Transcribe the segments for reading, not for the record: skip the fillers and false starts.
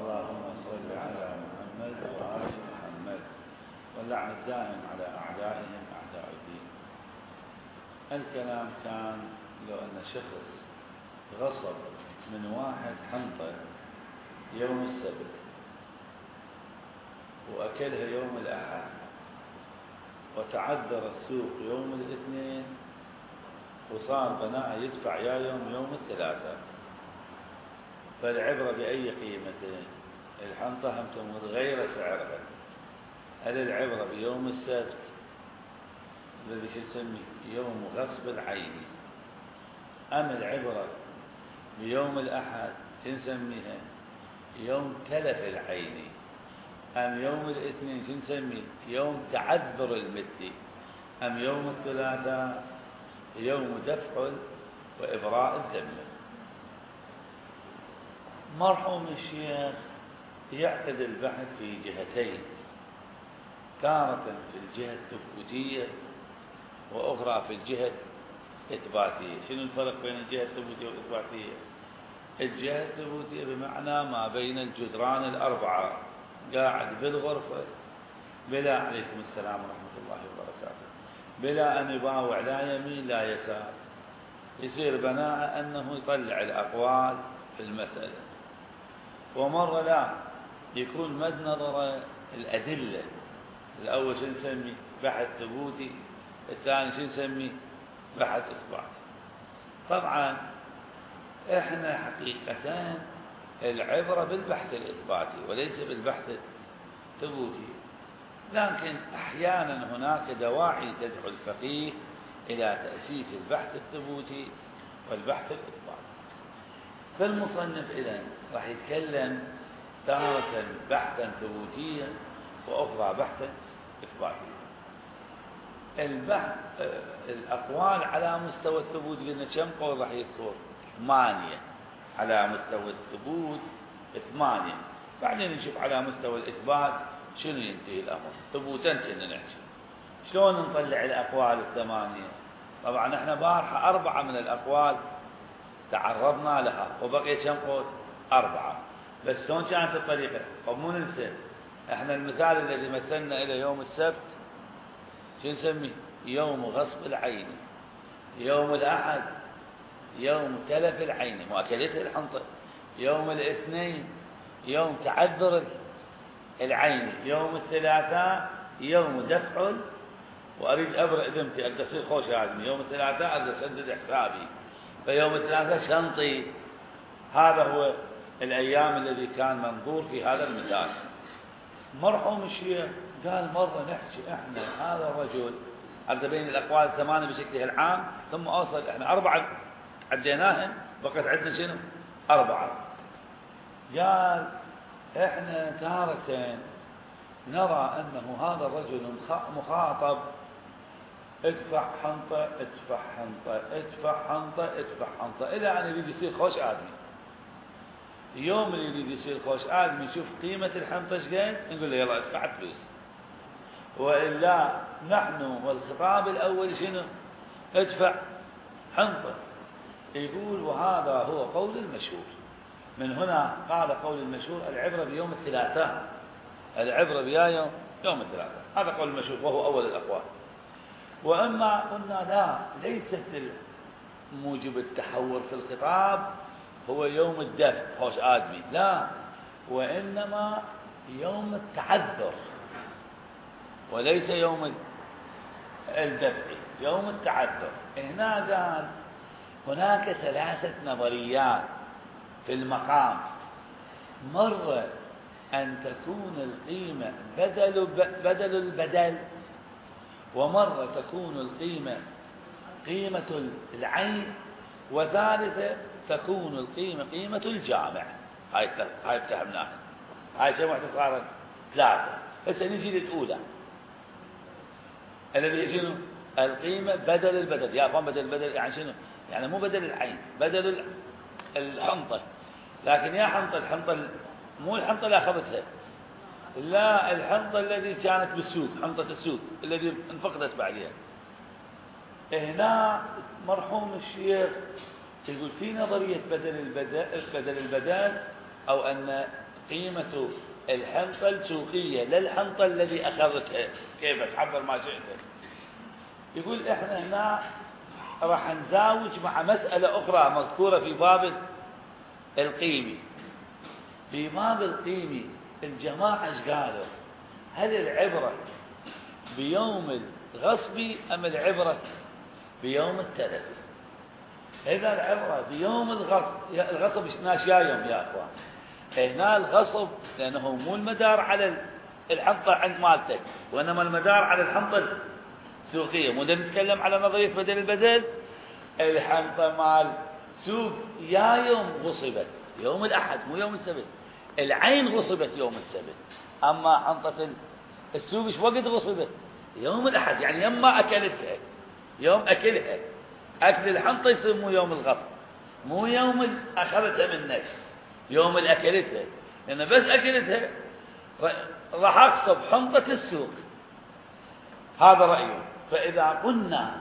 اللهم صل على محمد وآل محمد واللعن الدائم على أعدائهم أعداء الدين. الكلام كان لو أن شخص غصب من واحد حنطة يوم السبت وأكلها يوم الأحد وتعذر السوق يوم الاثنين وصار بناء يدفع يا يوم الثلاثاء، فالعبرة بأي قيمة؟ الحنطة هم تمر غير سعرها. هل العبرة بيوم السبت الذي نسميه يوم غصب العين، أم العبرة بيوم الأحد نسميها يوم تلف العين، أم يوم الاثنين نسميه يوم تعذر المثل، أم يوم الثلاثاء يوم دفع وإبراء الذمة؟ مرحوم الشيخ يعقد البحث في جهتين، تارة في الجهة الثبوتية وأخرى في الجهة الإثباتية. شنو الفرق بين الجهة الثبوتية والإثباتية؟ الجهة الثبوتية بمعنى ما بين الجدران الأربعة، قاعد بالغرفة بلا عليكم السلام ورحمة الله وبركاته، بلا أن يباوع لا يمين لا يسار، يصير بناء أنه يطلع الأقوال في المسألة. ومرة لا، يكون مد نظر الأدلة، الأول شو نسمي بحث ثبوتي، الثاني شو نسمي بحث إثباتي. طبعا إحنا حقيقة العبرة بالبحث الإثباتي وليس بالبحث الثبوتي، لكن أحيانا هناك دواعي تدعو الفقيه إلى تأسيس البحث الثبوتي والبحث الإثباتي. فالمصنف إذن راح يتكلم تارة بحثا ثبوتيا وأخرى بحثا إثباتيا. البحث الأقوال على مستوى الثبوت قلنا كم قول راح يذكر؟ 8 على مستوى الثبوت 8. بعدين نشوف على مستوى الإثبات شنو ينتهي الأمر. ثبوتا كنا نحكي شلون نطلع الأقوال 8. طبعا احنا بارحة 4 من الأقوال تعرضنا لها وبقي كم قول؟ 4. بس شلون كانت الطريقة؟ طب مو ننسى احنا المثال الذي مثلنا إلى يوم السبت شو نسميه؟ يوم غصب العين، يوم الأحد يوم تلف العين مؤكلتها الحنطة، يوم الاثنين يوم تعذر العين، يوم الثلاثاء يوم دفع وأريد أبرئ ذمتي، أريد أصير خوش آدمي، يوم الثلاثاء أريد أسدد حسابي، فيوم الثلاثاء شنطي. هذا هو الأيام الذي كان منظور في هذا المثال. مرحوم الشيخ قال مرة نحكي احنا هذا الرجل أريد بين الأقوال 8 بشكلها العام، ثم أوصل احنا 4 عديناهن بقت عندنا شنو؟ 4. قال احنا تارة نرى أنه هذا الرجل مخاطب ادفع حنطة ادفع حنطة ادفع حنطة ادفع حنطة إلى أن يريد يصير خوش آدمي. يوم اللي يريد يصير خوش آدمي يشوف قيمة الحنطة ايش قد نقول له يلا ادفع فلوس، وإلا نحن والخطاب الأول شنو؟ ادفع حنطة. يقول وهذا هو قول المشهور. من هنا قال قول المشهور العبرة بيوم الثلاثاء، العبرة بيا يوم الثلاثاء، هذا قول المشهور وهو أول الأقوال. وأما قلنا لا، ليست موجب التحور في الخطاب هو يوم الدفع خوش آدمي، لا، وإنما يوم التعذر وليس يوم الدفع، يوم التعذر. هنا قال هناك 3 نظريات في المقام. مرة أن تكون القيمة بدل البدل، ومرة تكون القيمة قيمة العين، وثالثة تكون القيمة قيمة الجامع. هاي اتفهمناها. هاي كم واحدة صارت؟ 3. هسه نجي للأولى الذي شنو؟ القيمة بدل البدل. يا أخوان بدل البدل يعني شنو؟ يعني مو بدل العين، بدل الحنطة. لكن يا حنطة الحنطة مو الحنطة اللي أخذتها، لا، الحنطة الذي كانت بالسوق، حنطة السوق الذي انفقدت بعدها. هنا مرحوم الشيخ يقول في نظرية بدل البدل أو أن قيمة الحنطة السوقية لا الحنطة الذي أخذتها، كيف تعبر ما شئت. يقول إحنا هنا راح نزاوج مع مسألة أخرى مذكورة في باب القيمة. في باب القيمة الجماعة ايش قالوا؟ هل العبرة بيوم الغصب أم العبرة بيوم التلف؟ إذا العبرة بيوم الغصب ناش يا يوم يا أخوان. هنا الغصب لأنه مو المدار على الحنطة عند مالتك، وإنما المدار على الحنطة السوقية. مو نتكلم على نظرية بدل البدل. الحنطة مال سوق يا يوم غصبت يوم الأحد مو يوم السبت، العين غصبت يوم السبت. أما حنطة السوق ايش وقت غصبت؟ يوم الأحد، يعني يما أكلتها يوم أكلها. أكل الحنطة يسموه يوم الغصب، مو يوم أخذتها منك، يوم الأكلتها. لأن بس أكلتها راح أغصب حنطة السوق. هذا رأيه. فإذا قلنا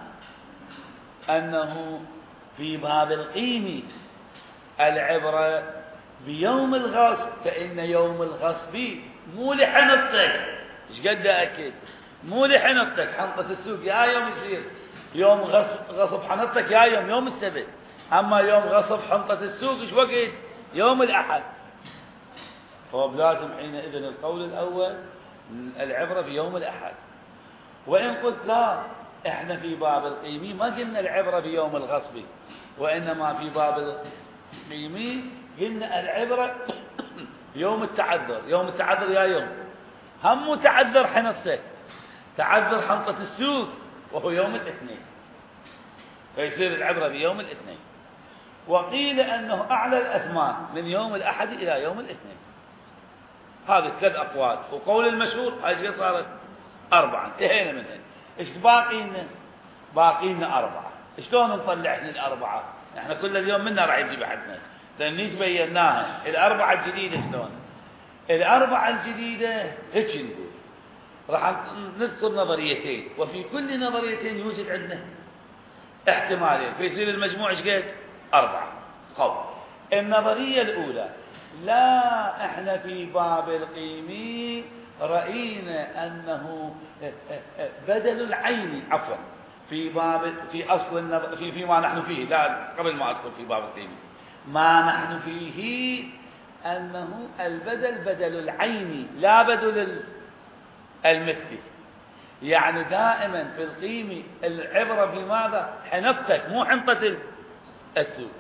أنه في باب القيمة العبرة بيوم الغصب، فإن يوم الغصب مو لحنطتك ايش قد أكل، مو لحنطتك. حنطة السوق يا يوم يصير يوم غصب حنطتك يا يوم السبت. أما يوم غصب حنطة السوق ايش وقت؟ يوم الأحد. فلازم حينئذ القول الأول العبرة بيوم الأحد. وإن قلت لا، احنا في باب القيمة ما قلنا العبرة بيوم الغصب، وإنما في باب القيمة قلنا العبرة يوم التعذر. يوم التعذر يا يوم هم تعذر حنطتك، تعذر حنطة السوق وهو يوم الاثنين، فيصير العبرة بيوم الاثنين. وقيل أنه أعلى الأثمان من يوم الأحد إلى يوم الاثنين. هذه 3 أقوال. وقول المشهور هاي صارت 4، انتهينا منها. ايش باقينا؟ باقينا 4. شلون نطلع احنا ال4؟ احنا كل اليوم منا راح يجي بحثنا ليش بيناها. ال4 الجديدة شلون؟ ال4 الجديدة هيك نقول راح نذكر نظريتين، وفي كل نظريتين يوجد عندنا احتمالين، فيصير المجموع ايش قد؟ 4 قول. النظرية الأولى لا، احنا في باب القيمة رأينا أنه بدل العين، عفوا في أصل فيما نحن فيه، لا قبل ما أدخل في باب القيمة، ما نحن فيه أنه البدل بدل العين لا بدل المثل. يعني دائما في القيمة العبرة في ماذا؟ حنطتك مو حنطة السوق،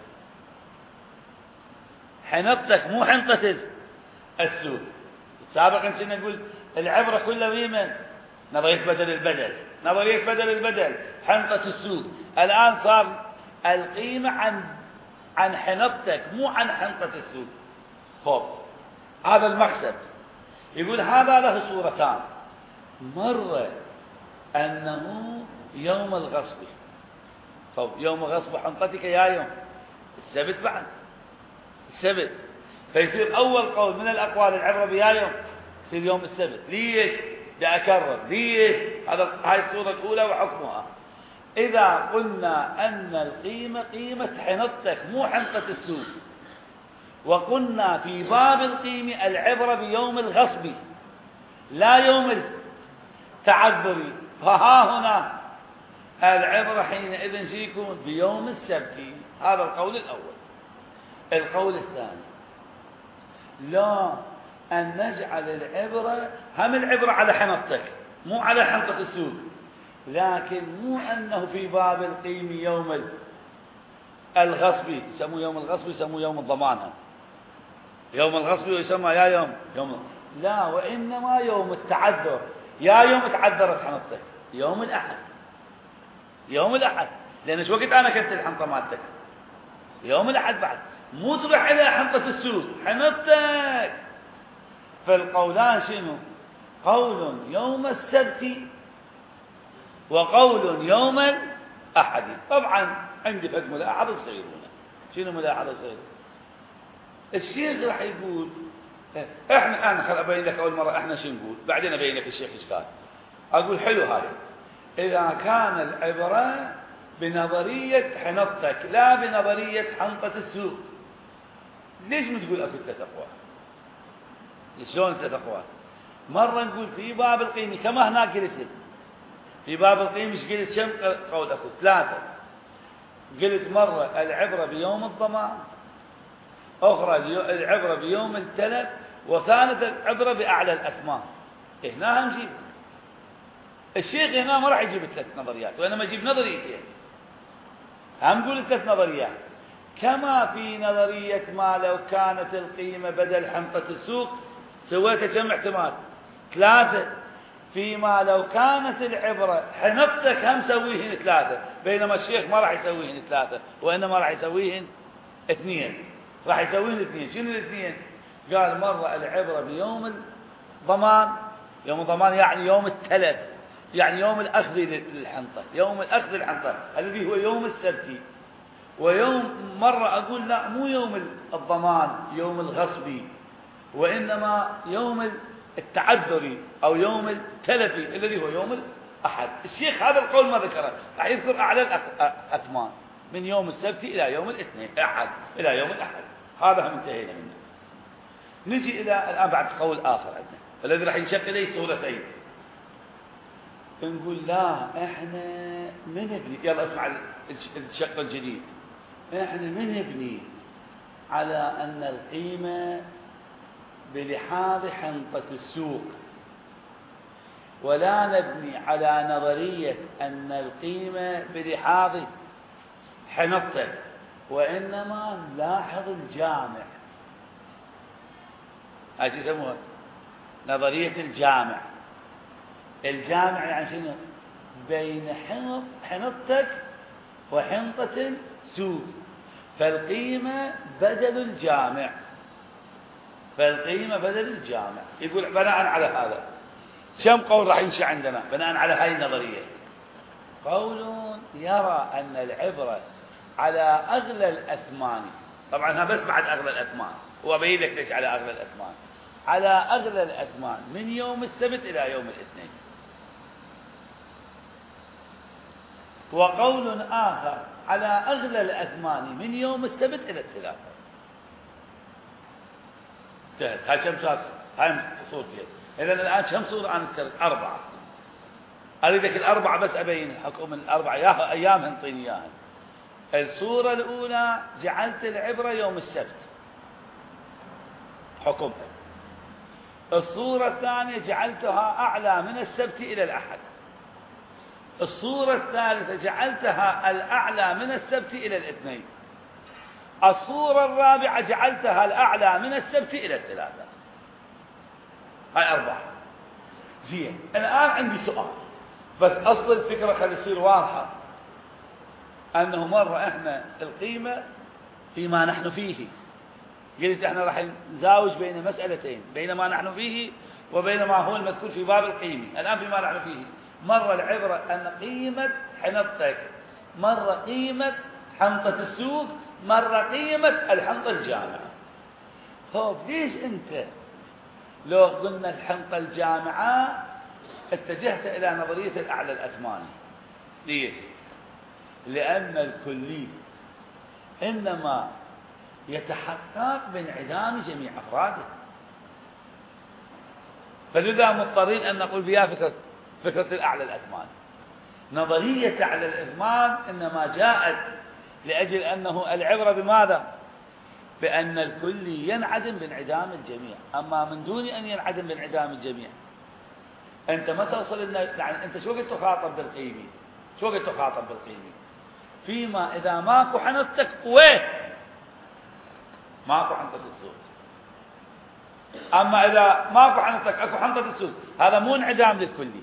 حنطتك مو حنطة السوق. سابقا كنا نقول العبرة كلها بمن؟ نظرية بدل البدل، نظرية بدل البدل حنطة السوق. الآن صار القيمة عن حنطتك مو عن حنطة السوق. خب هذا المقصد. يقول هذا له صورتان، مرة أنه يوم الغصب. طب يوم غصب حنطتك يا يوم السبت، بعد السبت، فيصير أول قول من الأقوال العبرة بيا يوم يصير يوم السبت. ليش؟ لأكرر ليش؟ هاي الصورة الأولى وحكمها. إذا قلنا أن القيمة قيمة حنطتك مو حنطة السوق، وقلنا في باب القيمة العبرة بيوم الغصب لا يوم التعذر، فها هنا العبرة حينئذ سيكون بيوم السبت. هذا القول الأول. القول الثاني لا، أن نجعل العبرة هم العبرة على حنطتك مو على حنطة السوق، لكن مو أنه في باب القيمة يوم الغصب يسموه يوم الغصب، يسموه يوم الضمان. يوم الغصب يسمى يا يوم لا، وإنما يوم التعذر. يا يوم تعذرت حنطتك يوم الأحد، يوم الأحد، لأن شو وقت أنا كنت الحنطة مالتك؟ يوم الأحد، بعد مو تروح إلى حنطة السوق حنطتك. فالقولان شنو؟ قول يوم السبت وقول يوم الأحد. طبعا عندي فد ملاحظة صغيرة هنا. شنو ملاحظة صغيرة؟ الشيخ راح يقول احنا خل ابين لك اول مره احنا شو نقول، بعدين ابين لك الشيخ ايش قال. اقول حلو هاي، اذا كان العبره بنظريه حنطتك لا بنظريه حنطه السوق، ليش ما تقول اكو 3 اقوال؟ شلون 3 أقوال؟ مرة نقول في باب القيمة كما هناك قلت في باب القيمة ايش قلت؟ كم قول أكو 3. قلت مرة العبرة بيوم الضمان، أخرى العبرة بيوم التلف، وثالث العبرة بأعلى الأثمان. هنا هم جيب الشيخ هنا ما راح يجيب 3 نظريات، وإنما يجيب نظريتين. هم نقول 3 نظريات، كما في نظرية ما لو كانت القيمة بدل حنطة السوق سويت كم احتمال؟ 3. فيما لو كانت العبرة حنطتك هم سويهن 3، بينما الشيخ ما راح يسويهن 3 وإنما راح يسويهن 2. راح يسويهن 2. شنو الاثنين؟ قال مرة العبرة بيوم الضمان، يوم الضمان يعني يوم التلف، يعني يوم الأخذ للحنطة، يوم الأخذ للحنطة الذي هو يوم السبت. ويوم مرة أقول لا، مو يوم الضمان يوم الغصبي، وإنما يوم التعذري أو يوم التلفي الذي هو يوم الأحد. الشيخ هذا القول ما ذكره، راح يذكر أعلى الأثمان من يوم السبت إلى يوم الاثنين، أحد إلى يوم الأحد. هذا هم انتهينا منه. نجي إلى الآن بعد قول آخر عندنا الذي راح ينشق إليه صورتين. نقول لا، إحنا من نبني، يلا اسمع الشق الجديد، إحنا من نبني على أن القيمة بلحاظ حنطة السوق، ولا نبني على نظرية أن القيمة بلحاظ حنطتك، وإنما نلاحظ الجامع. هاي يسموها نظرية الجامع. الجامع يعني شنو؟ بين حنطتك وحنطة سوق، فالقيمة بدل الجامع، فالقيمة بدل الجامع. يقول بناء على هذا كم قول راح ينشأ عندنا بناء على هاي النظرية؟ قول يرى أن العبرة على أغلى الأثمان، طبعا بس بعد أغلى الأثمان، هو بين لك ليش على أغلى الأثمان، على أغلى الأثمان من يوم السبت إلى يوم الاثنين. وقول آخر على أغلى الأثمان من يوم السبت إلى الثلاثاء. هاي كم صار؟ هاي صورتين. إذن الآن كم صورة أنا ذكرت؟ 4. أريدك ال4 بس أبين حكم ال4 ياها أيام انطيني إياها. الصورة الأولى جعلت العبرة يوم السبت حكمها. الصورة الثانية جعلتها أعلى من السبت إلى الأحد. الصورة الثالثة جعلتها الأعلى من السبت إلى الاثنين. الصورة الرابعة جعلتها الأعلى من السبت إلى الثلاثاء. هاي 4. زين، الآن عندي سؤال، بس أصل الفكرة خلي تصير واضحة، أنه مرة إحنا القيمة فيما نحن فيه، قلت إحنا راح نزاوج بين مسألتين، بين ما نحن فيه وبين ما هو المذكور في باب القيمة. الآن فيما نحن فيه، مرة العبرة أن قيمة حنطتك، مرة قيمة حنطة السوق، مرة قيمة الحنطة الجامعة. طيب ليش أنت لو قلنا الحنطة الجامعة اتجهت إلى نظرية الأعلى الأثماني؟ ليش؟ لأن الكلي إنما يتحقق بانعدام جميع أفراده، فلذا مضطرين أن نقول بها فكرة الأعلى الأثمان. نظرية أعلى الأثمان إنما جاءت لأجل أنه العبرة بماذا؟ بأن الكلي ينعدم بانعدام الجميع، أما من دون أن ينعدم بانعدام الجميع أنت ما توصل يعني أنت شو قلت تخاطب بالقيمة؟ شو قلت تخاطب بالقيمة؟ فيما إذا ماكو حنطتك وين؟ ماكو حنطة السوق. أما إذا ماكو حنطتك أكو حنطة السوق، هذا مو انعدام للكلي.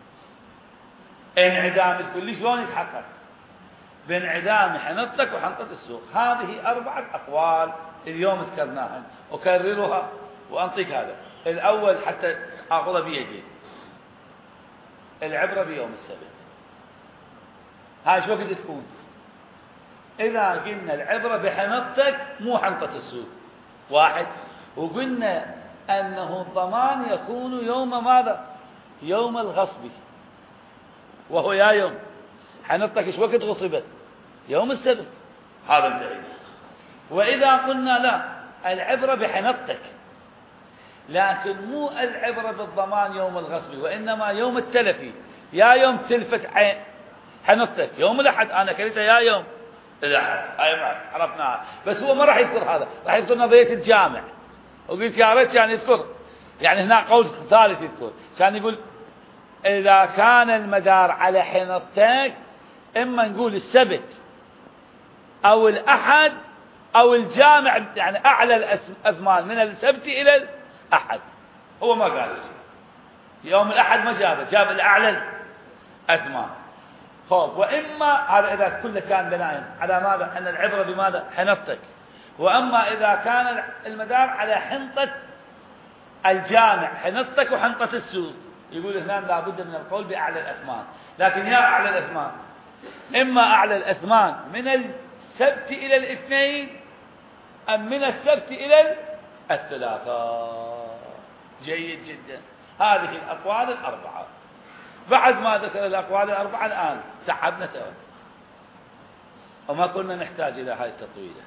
انعدام الكلي شلون يتحقق؟ بانعدام حنطتك وحنطة السوق. هذه 4 أقوال اليوم ذكرناها، أكررها وأنطيك هذا. الأول حتى أخذها بيدي، العبرة بيوم السبت. هاي شو قد تكون؟ إذا قلنا العبرة بحنطتك مو حنطة السوق 1، وقلنا أنه الضمان يكون يوم ماذا؟ يوم الغصب، وهو يا يوم حنطتك ايش وقت غصبت؟ يوم السبت. هذا انتهينا. وإذا قلنا لا، العبرة بحنطتك لكن مو العبرة بالضمان يوم الغصب، وإنما يوم التلفي. يا يوم تلفت حنطتك يوم الأحد، أنا كريتها يا يوم الأحد، أي عرفناها. بس هو ما راح يذكر هذا، راح يذكر نظرية الجامع. وقلت يا ريت كان يذكر، يعني هنا قول ثالث يذكر، كان يقول إذا كان المدار على حنطتك إما نقول السبت أو الأحد أو الجامع، يعني أعلى الأثمان من السبت إلى الأحد. هو ما قال شيء، يوم الأحد ما جاب الأعلى الأثمان. خب، وإما هذا إذا كله كان بناء على ماذا؟ أن العبرة بماذا؟ حنطتك. وأما إذا كان المدار على حنطة الجامع، حنطتك وحنطة السوق، يقول هنا لابد من القول بأعلى الأثمان. لكن يا أعلى الأثمان، إما أعلى الأثمان من السبت إلى الاثنين أم من السبت إلى الثلاثاء. جيد جدا. هذه الأقوال الأربعة. بعد ما ذكر الأقوال الأربعة الآن تعبنا ترى، وما كنا نحتاج إلى هذه التطويلة.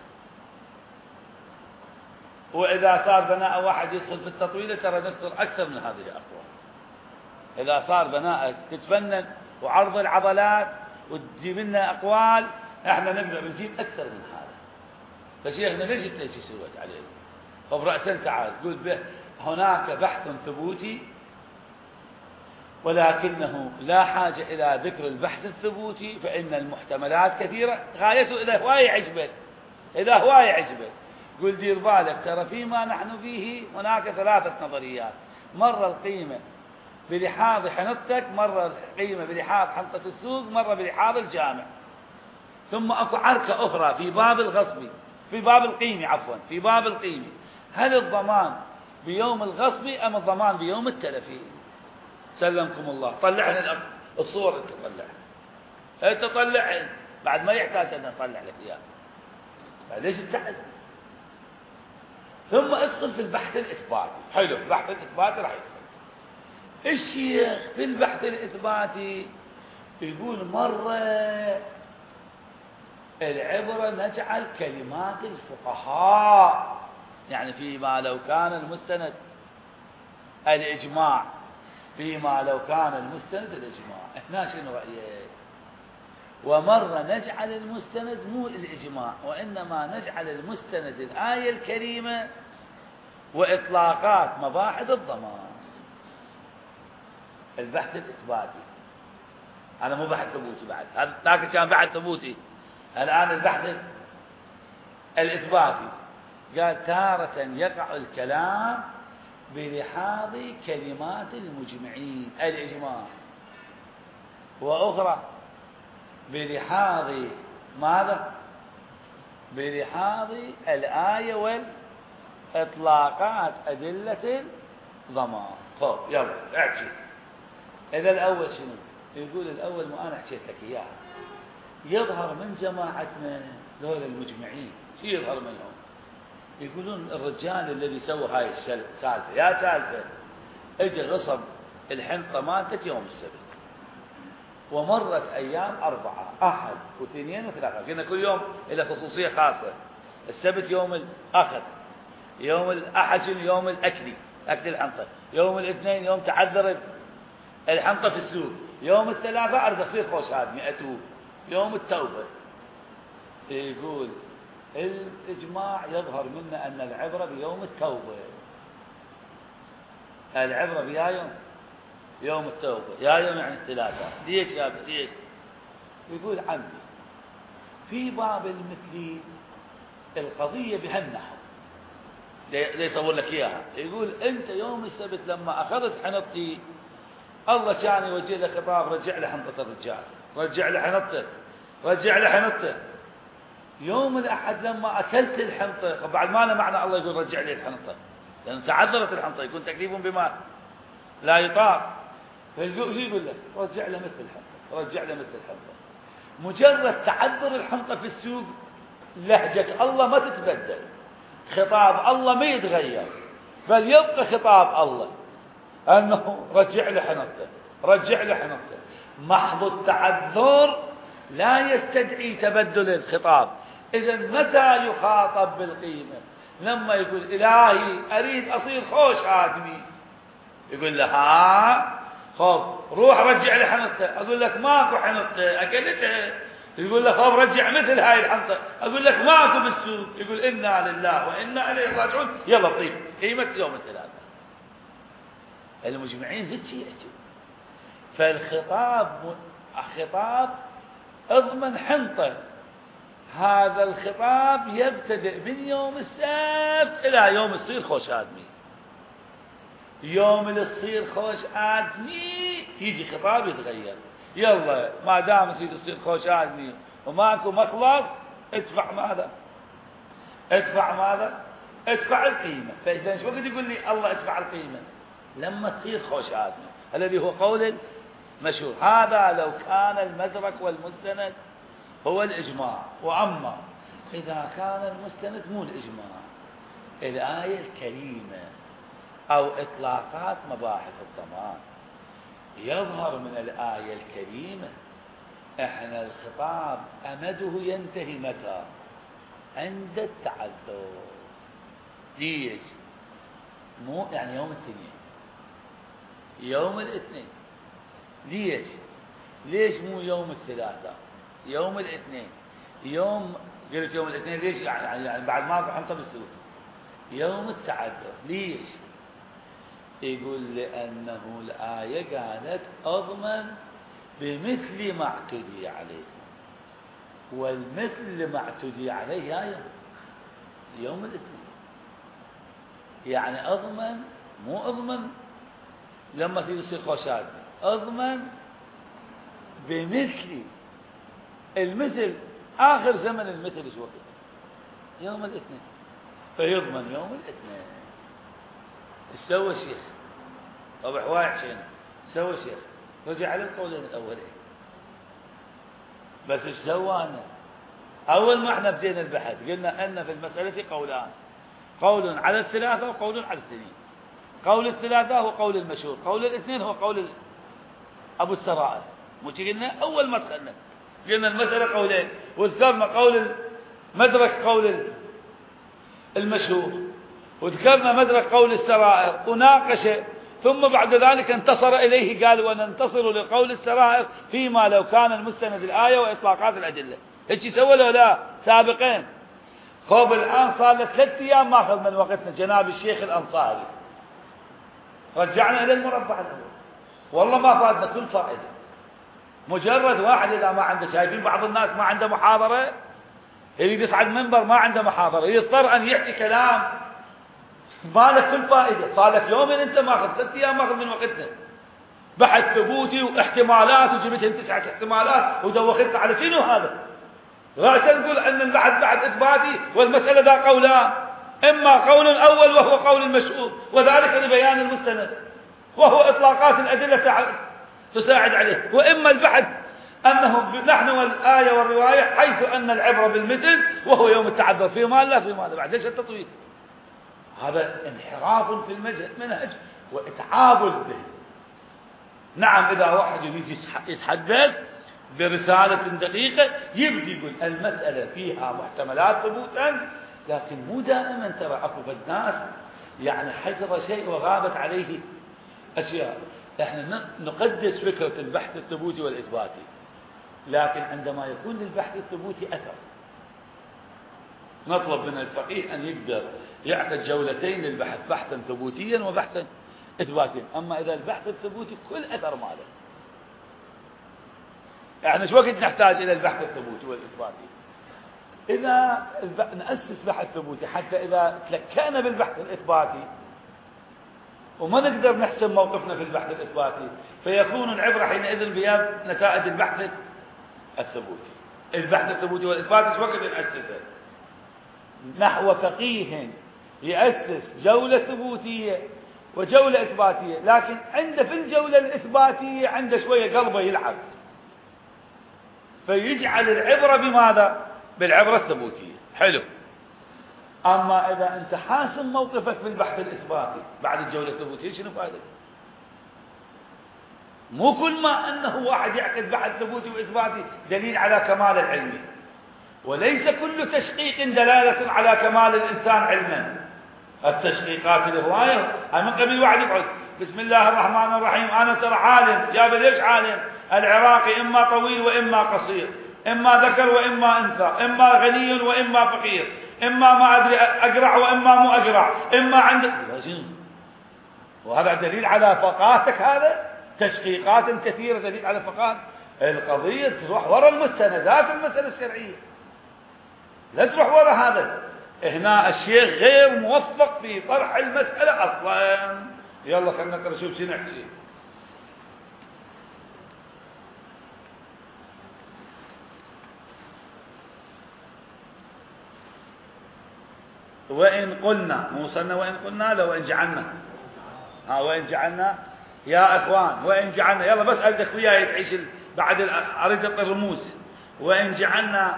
وإذا صار بناء واحد يدخل في التطويلة ترى نذكر أكثر من هذه الأقوال. إذا صار بناء تتفنن وعرض العضلات وتجيب لنا أقوال، احنا نقدر نجيب أكثر من هذا. فشيخنا ليش تجي سوت عليه؟ طب رأسا تعال تقول به هناك بحث ثبوتي، ولكنه لا حاجة إلى ذكر البحث الثبوتي، فإن المحتملات كثيرة غايته إذا هواي يعجبك. قل دير بالك ترى فيما نحن فيه هناك 3 نظريات، مرة القيمة بلحاظ حنطتك، مرة القيمة بلحاظ حنطة السوق، مرة بلحاظ الجامع. ثم أكو عركة أخرى في باب الغصب، في باب القيمة، هل الضمان بيوم الغصب أم الضمان بيوم التلفي؟ سلمكم الله. طلعنا الصور، انت طلعها بعد ما يحتاج أن نطلع لك إياه. ليش ابتعد؟ ثم ادخل في البحث الإثباتي. حلو، البحث الإثباتي راح يدخل الشيخ في البحث الإثباتي، يقول مرة العبرة نجعل كلمات الفقهاء، يعني فيما لو كان المستند الإجماع، احنا شنو رأيك؟ ومرة نجعل المستند مو الإجماع، وإنما نجعل المستند الآية الكريمة وإطلاقات مباحث الضمان. البحث الإثباتي هذا مو بحث ثبوتي بعد، ذاك كان بحث ثبوتي، الآن البحث الإثباتي. قال تارة يقع الكلام بلحاظ كلمات المجمعين الإجماع، وأخرى بلحاظ ماذا؟ بلحاظ الآية والإطلاقات أدلة الضمان. طيب يلا احكي. إذا الأول شنو؟ يقول الأول ما أنا حكيت لك إياه، يظهر من جماعتنا ذول المجمعين، شو يظهر منهم؟ يقولون الرجال الذي سوى هاي السالفة، يا سالفة اجى غصب الحنطة مالتك يوم السبت، ومرت أيام 4، أحد واثنين وثلاثة، قلنا كل يوم إلى خصوصية خاصة. السبت يوم الأخذ، يوم الأحد يوم أكل الحنطة، يوم الاثنين يوم تعذر الحنطة في السوق، يوم الثلاثاء أرد أصير خوش هادمي أتوب، يوم التوبة. يقول الإجماع يظهر منا أن العبرة بيوم التوبة، العبرة بيا يوم التوبة، يا يوم يعني الثلاثاء. ليش يا ليش؟ يقول عمي في باب المثلي القضية بهالنحو، ليصور لك إياها. يقول أنت يوم السبت لما أخذت حنطتي، الله كان يوجه له خطاب رجع له حنطة الرجال، رجع له حنطته. يوم الأحد لما أكلت الحنطة، بعد ما له معنى الله يقول رجع لي الحنطة، لأن تعذرت الحنطة، يكون تكليف بما لا يطاق. فيقول له رجع له مثل الحنطة، مجرد تعذر الحنطة في السوق، لهجة الله ما تتبدل، خطاب الله ما يتغير، بل يبقى خطاب الله أنه رجع له حنطته. محض التعذر لا يستدعي تبدل الخطاب. إذا متى يخاطب بالقيمة؟ لما يقول إلهي أريد أصير خوش آدمي، يقول له ها خب روح رجع لي حنطة، أقول لك ماكو حنطة أكلتها، يقول له خب رجع مثل هاي الحنطة، أقول لك ماكو بالسوق، يقول إنا لله وإنا إليه راجعون، يلا طيب قيمة يوم الثلاثاء. المجمعين هيك يحكي. فالخطاب خطاب اضمن حنطة، هذا الخطاب يبتدئ من يوم السبت إلى يوم تصير خوش آدمي. يوم اللي تصير خوش آدمي يجي خطاب يتغير، يلا ما دام تصير خوش آدمي وماكو مخلص ادفع ماذا؟ ادفع ماذا؟ ادفع القيمة. فإذا شو وقت يقول لي الله ادفع القيمة؟ لما تصير خوش آدمي، الذي هو قول مشهور. هذا لو كان المدرك والمستند هو الإجماع. وأما إذا كان المستند مو الإجماع، الآية الكريمة أو إطلاقات مباحث الضمان، يظهر من الآية الكريمة إحنا الخطاب أمده ينتهي متى؟ عند التعذر. ليش؟ مو يعني يوم الاثنين، يوم الاثنين. ليش مو يوم الثلاثاء؟ يوم الاثنين. قلت يوم الاثنين ليش؟ يعني بعد ما حنطة بالسوق. يوم التعذر. ليش؟ يقول لأنه الآية قالت أضمن بمثل ما اعتدي عليكم، والمثل ما اعتدي عليه يوم الاثنين. يعني أضمن، مو أضمن لما تصير خوشات، أضمن بمثل المثل. آخر زمن المثل ايش وقت؟ يوم الاثنين. فيضمن يوم الاثنين. ايش سوى شيخ؟ طبع واحد شيء سوى شيخ، رجع على القولين الأولين. بس ايش سوانا؟ أول ما احنا بدينا البحث قلنا أن في المسألة قولان، قول على الثلاثة وقول على الاثنين. قول الثلاثة هو قول المشهور، قول الاثنين هو قول أبو السرائر. مش قلنا أول ما دخلنا قلنا المسألة قولين، وذكرنا قول مدرك قول المشهور، وذكرنا مدرك قول السرائر وناقش، ثم بعد ذلك انتصر إليه قال وننتصر لقول السرائر فيما لو كان المستند الآية وإطلاقات الأدلة. هيك سوى له لا سابقين. خب الآن صار له 3 أيام ماخذ من وقتنا جناب الشيخ الأنصاري، رجعنا إلى المربع الأول. والله ما فادنا كل فائدة. مجرد واحد إذا ما عنده، شايفين بعض الناس ما عنده محاضرة، يريد يصعد منبر ما عنده محاضرة، يضطر أن يحكي كلام ما له كل فائدة. صار لك يومين أنت ماخذ 3 أيام ماخذ من وقتنا بحث ثبوتي واحتمالات، وجبتهم 9 احتمالات ودوختنا على شنو هذا؟ رأسا نقول أن البحث بعد إثباتي والمسألة ذا قولان، إما قول أول وهو قول المشهور وذلك لبيان المستند وهو إطلاقات الأدلة تساعد عليه، وإما البحث أنه نحن والآية والرواية حيث أن العبرة بالمثل وهو يوم التعذر فيما لا فيما لا. بعد ليش التطويل؟ هذا انحراف في المنهج وإتعاب الذهن. نعم إذا واحد يريد يتحدث برسالة دقيقة يبدي يقول المسألة فيها محتملات ثبوتا، لكن مو دائما ترى أكو الناس يعني حفظ شيء وغابت عليه أشياء. احنا نقدس فكرة البحث الثبوتي والإثباتي، لكن عندما يكون للبحث الثبوتي أثر نطلب من الفقيه أن يقدر يعقد جولتين للبحث، بحثا ثبوتيا وبحثا إثباتيا. أما إذا البحث الثبوتي كل أثر ماله، يعني شو وقت نحتاج إلى البحث الثبوتي والإثباتي؟ إذا نأسس بحث ثبوتي حتى إذا تلكأنا بالبحث الإثباتي وما نقدر نحسم موقفنا في البحث الإثباتي، فيكون العبرة حينئذ بنتائج البحث الثبوتي. البحث الثبوتي والإثباتي شو وقت نأسسه؟ نحو فقيه يأسس جولة ثبوتية وجولة إثباتية، لكن عنده في الجولة الإثباتية عنده شوية قلبه يلعب، فيجعل العبرة بماذا؟ بالعبرة الثبوتية. حلو. أما إذا أنت حاسم موقفك في البحث الإثباتي بعد الجولة الثبوتية شنو فائدة؟ مو كل ما أنه واحد يعقد بحث ثبوتي وإثباتي دليل على كمال العلم، وليس كل تشقيق دلالة على كمال الإنسان علما. التشقيقات الهواية من قبل واحد يقعد بسم الله الرحمن الرحيم أنا ترى عالم، يا ليش عالم؟ العراقي إما طويل وإما قصير، إما ذكر وإما أنثى، إما غني وإما فقير، إما ما أدري أقرع وإما مو أقرع، إما عند وهذا دليل على فقاهتك. هذا تشقيقات كثيرة دليل على فقاهة. القضية تروح وراء المستندات المسألة الشرعية، لا تروح وراء هذا. هنا الشيخ غير موفق في طرح المسألة أصلا. يلا خلينا نقرأ شوف شو نحكي. وإن قلنا مو وصلنا وإن قلنا لا وإن جعلنا وإن جعلنا يا أخوان وإن جعلنا يلا بس ألدك وياي تعيش بعد أريد الرموز. وإن جعلنا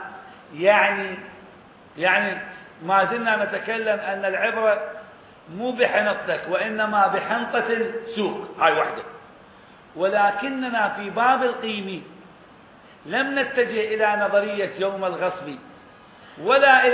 يعني ما زلنا نتكلم أن العبرة مو بحنطتك وإنما بحنطة السوق. هاي وحدة. ولكننا في باب القيم لم نتجه إلى نظرية يوم الغصب ولا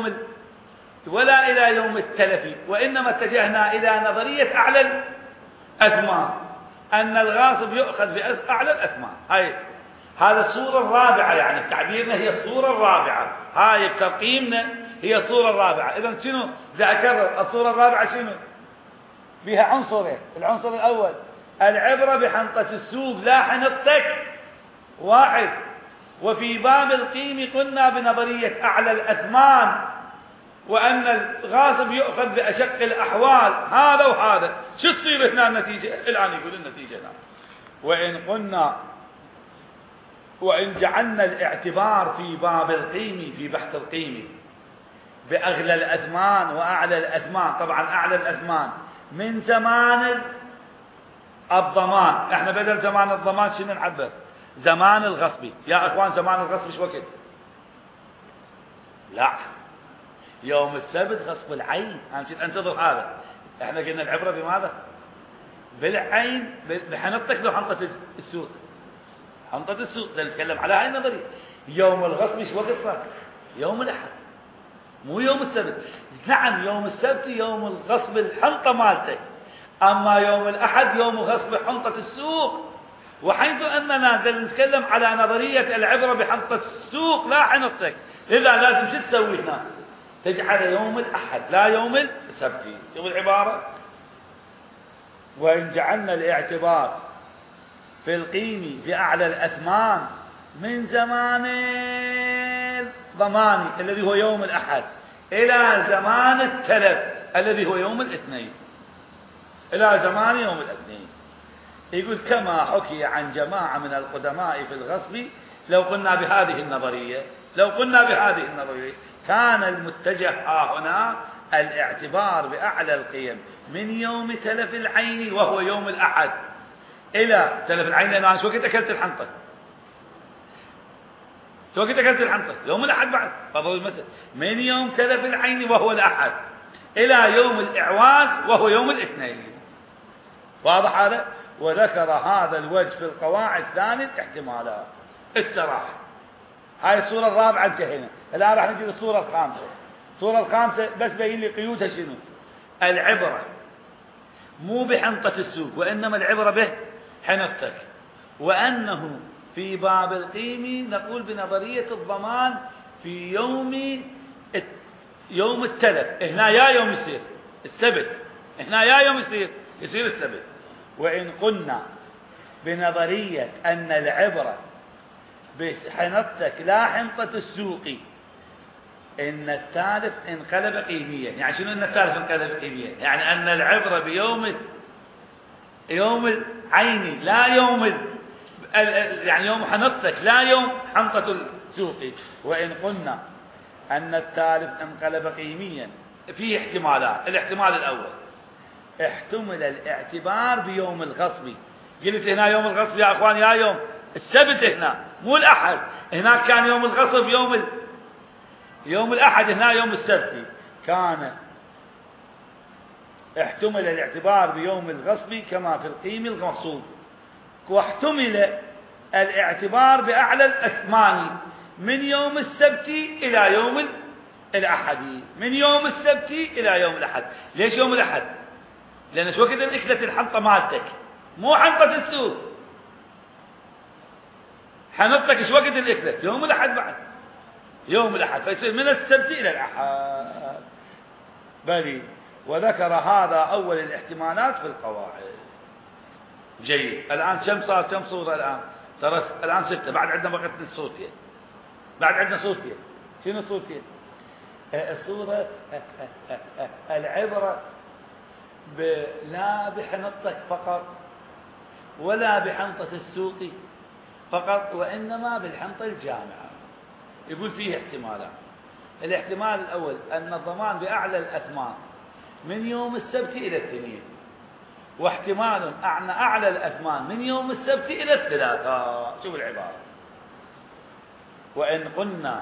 إلى يوم التلف، وإنما اتجهنا إلى نظرية أعلى الأثمان، أن الغاصب يؤخذ بأعلى الأثمان. هذا الصورة الرابعة، يعني تعبيرنا هي الصورة الرابعة. هاي تقييمنا هي الصورة الرابعة. إذن شنو؟ إذا أكرر الصورة الرابعة شنو؟ بها عنصرين. العنصر الأول العبرة بحنطة السوق لا حنطتك واحد. وفي باب القيم قلنا بنظرية أعلى الأثمان، وأن الغاصب يؤخذ بأشق الأحوال. هذا وهذا شو تصير هنا النتيجة؟ الآن يقول النتيجة هنا وإن قلنا وإن جعلنا الاعتبار في باب القيم في بحث القيم بأغلى الأثمان وأعلى الأثمان. طبعا أعلى الأثمان من زمان الضمان. احنا بدل زمان الضمان شنو نعبر؟ زمان الغصب. يا أخوان زمان الغصب شو وقت؟ لا، يوم السبت غصب العين. أنا كنت أنتظر هذا. احنا قلنا العبرة بماذا؟ بالعين بحنطتك لو حنطة السوق. حنطة السوق نتكلم على هاي النظرية. يوم الغصب ايش وقت صار؟ يوم الأحد مو يوم السبت. نعم يوم السبت يوم الغصب الحنطة مالتك، أما يوم الأحد يوم غصب حنطة السوق. وحيث أننا نتكلم على نظرية العبرة بحنطة السوق لا حنطتك، إذا لازم شو تسوي هنا؟ تجعل يوم الأحد لا يوم السبت. شوف العبارة. وإن جعلنا الاعتبار في القيم بأعلى الأثمان من زمان الضمان الذي هو يوم الأحد إلى زمان التلف الذي هو يوم الاثنين. إلى زمان يوم الاثنين. يقول كما حكي عن جماعة من القدماء في الغصب. لو قلنا بهذه النظرية كان المتجه هنا الاعتبار بأعلى القيم من يوم تلف العين وهو يوم الأحد إلى تلف العين. لأن شو وقت أكلت الحنطة؟ يوم الأحد بعد فضل المثل. من يوم تلف العين وهو الأحد إلى يوم الإعواز وهو يوم الاثنين. واضح هذا؟ وذكر هذا الوجه في القواعد الثانية احتمالات. استراح. هاي الصورة الرابعة انتهينا. الآن راح نجي للصورة الخامسة. الصورة الخامسة بس بين لي قيودها شنو؟ العبرة مو بحنطة السوق وإنما العبرة به حنطتك. وأنه في باب القيم نقول بنظرية الضمان في يوم التلف. هنا يا يوم يصير السبت، هنا يا يوم يصير السبت. وإن قلنا بنظرية أن العبرة بحنطتك لا حنطة السوق إن التالف انقلب قيميا. يعني شنو إن التالف انقلب قيميا؟ يعني أن العبرة بيوم العين لا يعني يوم حنطتك لا يوم حنطة السوق. وإن قلنا أن التالف انقلب قيميا فيه احتمالات. الاحتمال الأول احتمل الاعتبار بيوم الغصب. قلت هنا يوم الغصب يا أخوان يا يوم السبت هنا مو الأحد. هناك كان يوم الغصب يوم الأحد، هنا يوم السبت. كان احتمل الاعتبار بيوم الغصب كما في القيم المقصود. واحتمل الاعتبار بأعلى الأثمان من يوم السبت إلى يوم الأحد، من يوم السبت إلى يوم الأحد. ليش يوم الأحد؟ لأن شو وقت أكلت الحنطة مالتك، مو حنطة السوق. حنطتك شو وقت أكلت؟ يوم الأحد بعد، يوم الأحد، فيصير من السبت إلى الأحد. بلي. وذكر هذا أول الاحتمالات في القواعد. جيد. الآن كم صورة الآن؟ ترى الآن 6، بعد عندنا بقيت صورتين، بعد عندنا صورتين. شنو صورتين؟ الصورة العبرة لا بحنطتك فقط ولا بحنطة السوق فقط، وإنما بالحنطة الجامعة. يقول فيه احتمالان. الاحتمال الأول أن الضمان بأعلى الأثمان من يوم السبت إلى الاثنين، واحتمال أن أعلى الأثمان من يوم السبت إلى الثلاثاء. شوف العبارة. وإن قلنا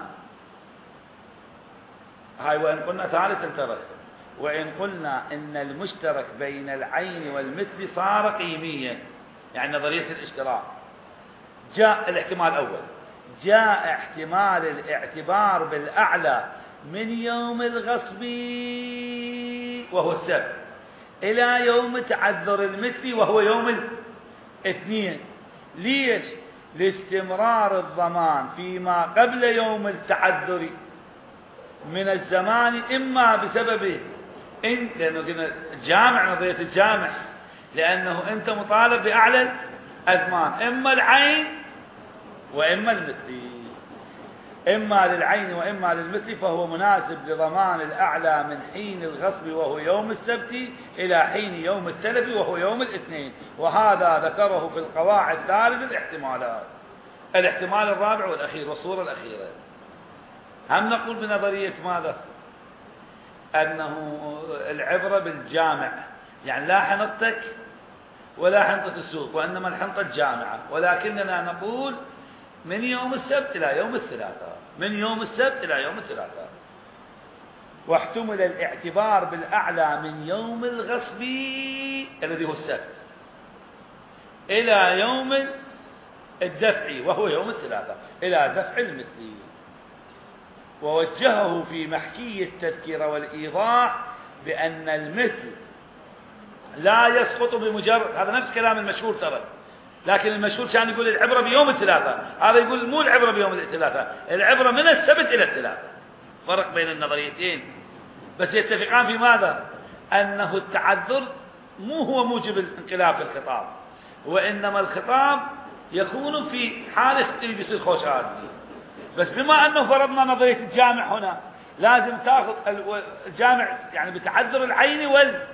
ثالثا ترى، وإن قلنا إن المشترك بين العين والمثل صار قيميا، يعني نظرية الاشتراك، جاء الاحتمال الأول، جاء احتمال الاعتبار بالأعلى من يوم الغصب وهو السبت إلى يوم تعذر المثل وهو يوم الاثنين. ليش؟ لاستمرار الضمان فيما قبل يوم التعذر من الزمان، إما بسببه لأنه قلنا الجامع، نظرية الجامع، لأنه أنت مطالب بأعلى الأثمان، إما العين وإما المثل، إما للعين وإما للمثل، فهو مناسب لضمان الأعلى من حين الغصب وهو يوم السبت إلى حين يوم التلف وهو يوم الاثنين. وهذا ذكره في القواعد ثالث الاحتمالات. الاحتمال الرابع والأخير والصورة الأخيرة، هم نقول بنظرية ماذا؟ أنه العبرة بالجامع، يعني لا حنطتك ولا حنطة السوق، وإنما الحنطة الجامعة، ولكننا نقول من يوم السبت إلى يوم الثلاثاء، من يوم السبت إلى يوم الثلاثاء. واحتمل الاعتبار بالأعلى من يوم الغصب الذي هو السبت إلى يوم الدفع وهو يوم الثلاثاء، إلى دفع المثل. ووجهه في محكي التذكرة والإيضاح بأن المثل لا يسقط بمجرد، هذا نفس كلام المشهور ترى، لكن المشهور كان يقول العبرة بيوم الثلاثاء، هذا يقول مو العبرة بيوم الثلاثاء، العبرة من السبت إلى الثلاثاء. فرق بين النظريتين، بس يتفقان في ماذا؟ أنه التعذر مو هو موجب الانقلاب في الخطاب، وإنما الخطاب يكون في حال اللي بيصير خوش آدمي. بس بما أنه فرضنا نظرية الجامع هنا، لازم تأخذ الجامع يعني بتعذر العين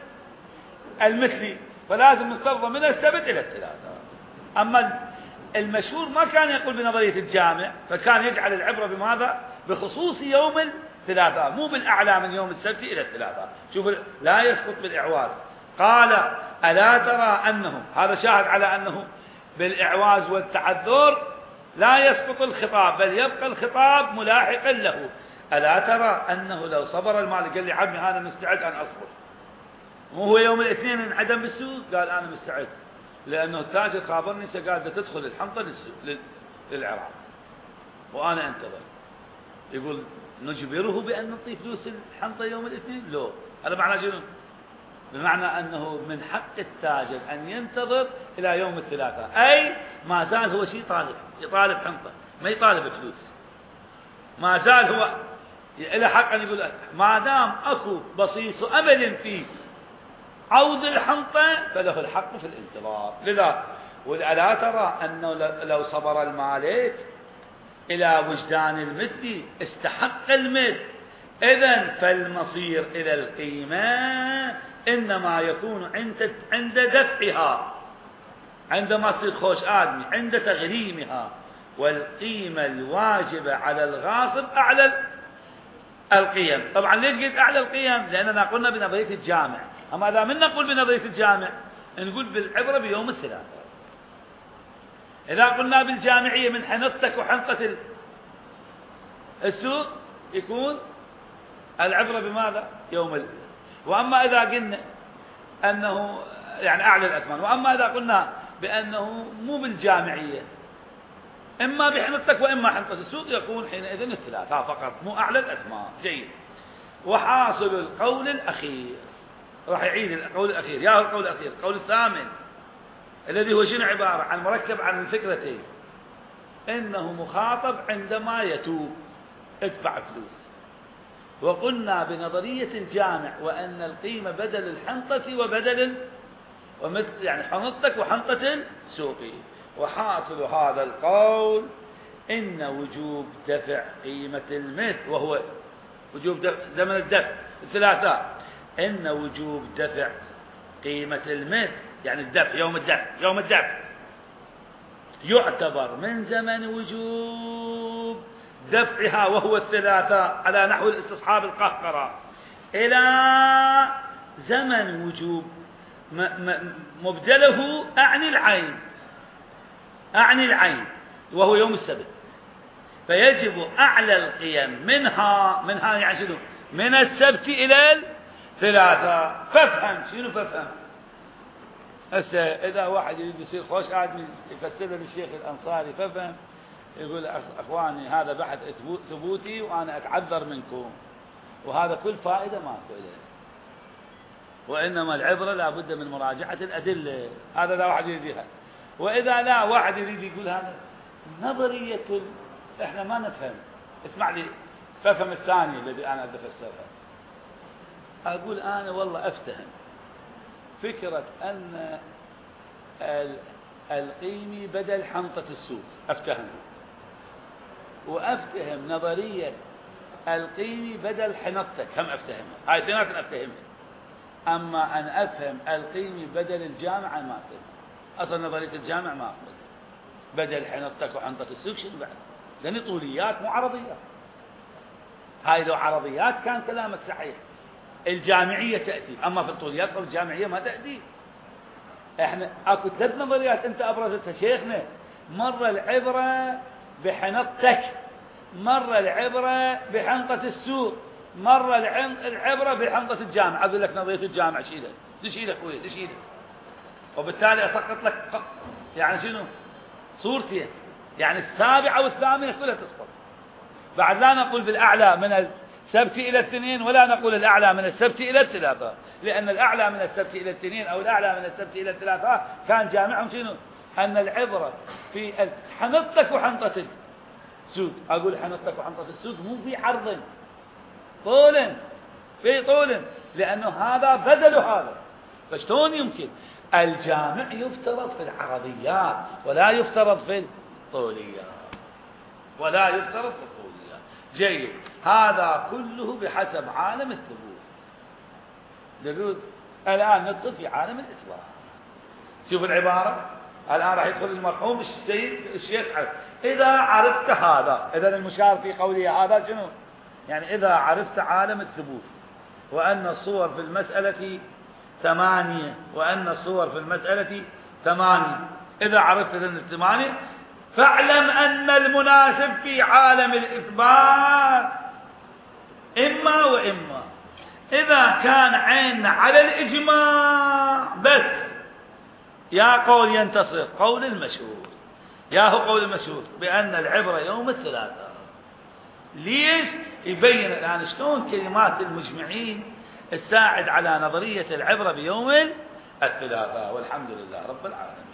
والمثلي، فلازم نفترض من السبت إلى الثلاثاء. أما المشهور ما كان يقول بنظرية الجامع، فكان يجعل العبرة بماذا؟ بخصوص يوم الثلاثاء، مو بالأعلى من يوم السبت إلى الثلاثاء. شوف، لا يسقط بالإعواز. قال ألا ترى أنه، هذا شاهد على أنه بالإعواز والتعذر لا يسقط الخطاب، بل يبقى الخطاب ملاحقا له. ألا ترى أنه لو صبر المالك، قال لي عمي أنا مستعد أن أصبر، وهو يوم الاثنين انعدم بالسوق، قال أنا مستعد، لأنه التاجر خابرني قال تدخل الحنطة للعراق وأنا أنتظر. يقول نجبره بأن نعطيه فلوس الحنطة يوم الاثنين؟ لا. هذا معنى شنو؟ بمعنى أنه من حق التاجر أن ينتظر إلى يوم الثلاثاء، أي ما زال هو شيء يطالب حنطة، ما يطالب فلوس، ما زال هو إلى حق أن يقول ما دام أكو بصيص أمل في عود الحنطة فله الحق في الانتظار. لذا ألا ترى أنه لو صبر المالك إلى وجدان المثل استحق المثل، إذن فالمصير إلى القيمة إنما يكون عند دفعها، عندما تصير خوش آدمي، عند تغريمها. والقيمة الواجبة على الغاصب أعلى القيم. طبعا ليش قلت أعلى القيم؟ لأننا قلنا بنظرية الجامع. أما إذا من نقول بنظرية الجامع نقول بالعبرة بيوم الثلاثاء. إذا قلنا بالجامعية من حنطتك وحنطة السوق يكون العبرة بماذا؟ يوم وأما إذا قلنا أنه يعني أعلى الأثمان، وأما إذا قلنا بأنه مو بالجامعية إما بحنطتك وإما حنطة السوق، يكون حينئذ الثلاثة فقط، مو أعلى الأثمان. جيد. وحاصل القول الأخير، راح يعيد القول الأخير، يا القول الأخير، القول الثامن الذي هو شنو؟ عبارة عن مركب عن الفكرتين، إنه مخاطب عندما يتوب ادفع فلوس. وقلنا بنظرية الجامع وأن القيمة بدل الحنطة وبدل ومثل يعني حنطتك وحنطة السوقي. وحاصل هذا القول إن وجوب دفع قيمة المثل، وهو وجوب زمن الدفع الثلاثة، إن وجوب دفع قيمة المثل يعني الدفع يوم الدفع يعتبر من زمن وجوب دفعها وهو الثلاثة على نحو الاستصحاب القهقرة إلى زمن وجوب مبدله أعني العين وهو يوم السبت. فيجب أعلى القيم منها يعني شنو؟ من السبت إلى الثلاثة. فافهم شنو فافهم. هسه إذا واحد يريد يصير خوش قاعد يفسر للشيخ الأنصاري فافهم، يقول أخواني هذا بحث ثبوتي وأنا أتعذر منكم، وهذا كل فائدة ماكو له، وإنما العبرة لا بد من مراجعة الأدلة. هذا لا واحد يريدها. وإذا لا واحد يريد يقول هذا نظرية إحنا ما نفهم، اسمع لي فافهم الثاني الذي أنا أبدأ أفسرها. أقول أنا والله أفتهم فكرة أن القيمي بدل حنطة السوق، أفتهم. وأفتهم نظرية القيمي بدل حنطتك، هم أفتهمها، هاي اثنيناتن أفتهمها. أما أن أفهم القيمي بدل الجامع ما أفتهم. أصلا نظرية الجامع ما أقبل. بدل حنطتك وحنطة السوق شنو بعد؟ لأن طوليات مو عرضيات. هاي لو عرضيات كان كلامك صحيح، الجامعية تأتي، أما في الطوليات أو الجامعية ما تأتي. احنا اكو ثلاث نظريات انت ابرزتها شيخنا، مرة العبرة بحنطتك، مرة العبرة بحنطة السوق، مرة العبرة بحنطة الجامع. اقول لك نظرية الجامع شيلها، دشيلها اخوي دشيلها، وبالتالي اسقط لك يعني شنو؟ صورتين، يعني السابعة والثامنة كلها تسقط. بعد لا نقول بالاعلى من السبت إلى الاثنين، ولا نقول الأعلى من السبت إلى الثلاثة، لأن الأعلى من السبت إلى الاثنين أو الأعلى من السبت إلى الثلاثة كان جامعهم شنو؟ أن العبرة في حنطتك وحنطة السوق. أقول حنطتك وحنطة السوق مو في عرض طول، في طول، لأنه هذا بدل هذا. فشلون يمكن؟ الجامع يفترض في العرضيات ولا يفترض في الطوليات، ولا يفترض في الطوليات. جيد. هذا كله بحسب عالم الثبوت. نقول الآن ندخل في عالم الإثبات. شوف العبارة الآن راح يدخل المرحوم الشيخ إذا عرفت هذا. إذا المشار في قوله هذا شنو؟ يعني إذا عرفت عالم الثبوت وأن الصور في المسألة 8، وأن الصور في المسألة 8، إذا عرفت ذن 8 فاعلم أن المناسب في عالم الإثبات إما وإما. إذا كان عيننا على الإجماع بس، يا قول ينتصر قول المشهور، يا هو قول المشهور بأن العبرة يوم الثلاثاء. ليش؟ يبين الآن شلون كلمات المجمعين تساعد على نظرية العبرة بيوم الثلاثاء. والحمد لله رب العالمين.